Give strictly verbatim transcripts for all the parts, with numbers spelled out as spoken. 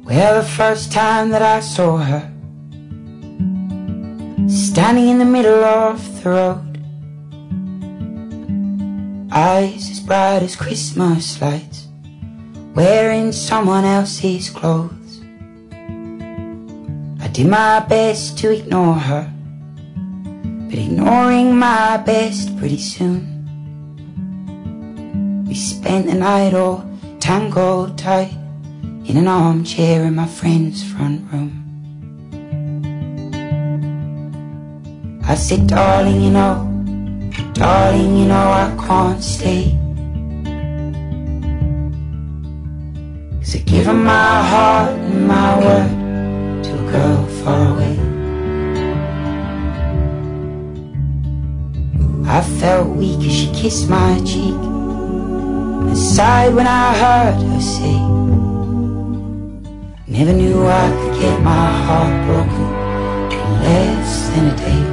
Well, the first time that I saw her, standing in the middle of the road, eyes as bright as Christmas lights, wearing someone else's clothes. I did my best to ignore her, but ignoring my best pretty soon. We spent the night all tangled tight in an armchair in my friend's front room. I said, darling, you know, darling, you know I can't stay, 'cause I've given my heart and my word to a girl far away. I felt weak as she kissed my cheek and sighed when I heard her say, never knew I could get my heart broken in less than a day.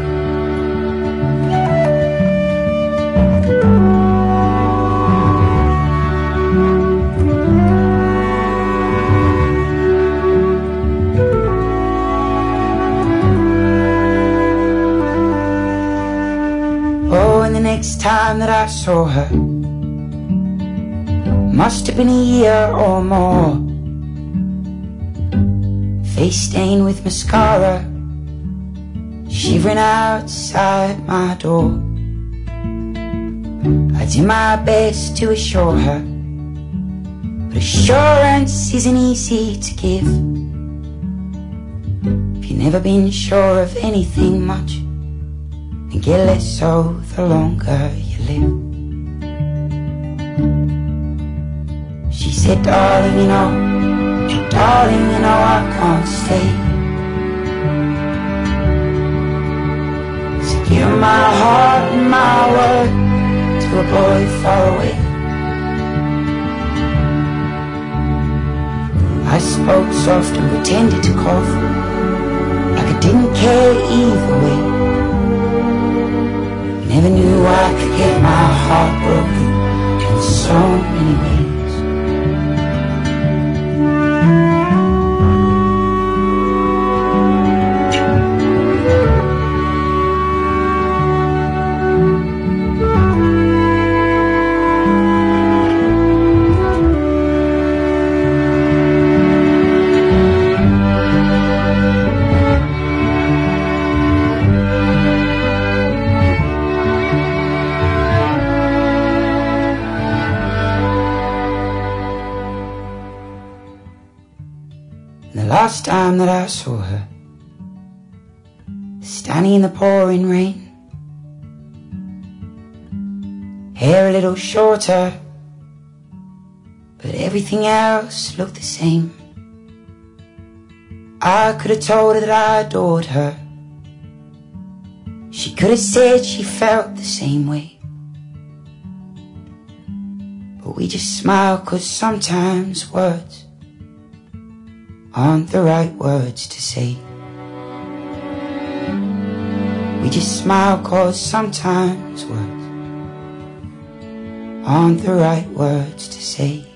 Oh, and the next time that I saw her must have been a year or more. Face stained with mascara, shivering outside my door. I did my best to assure her, but assurance isn't easy to give if you've never been sure of anything much, and get less so the longer you live. She said, darling, you know, darling, you know I can't stay, 'cause I give my heart and my word to a boy far away. I spoke soft and pretended to cough, like I didn't care either way. Never knew I could get my heart broken in so many ways. The last time that I saw her, standing in the pouring rain, hair a little shorter, but everything else looked the same. I could have told her that I adored her. She could have said she felt the same way, but we just smiled, 'cause sometimes words aren't the right words to say. We just smile 'cause sometimes words aren't the right words to say.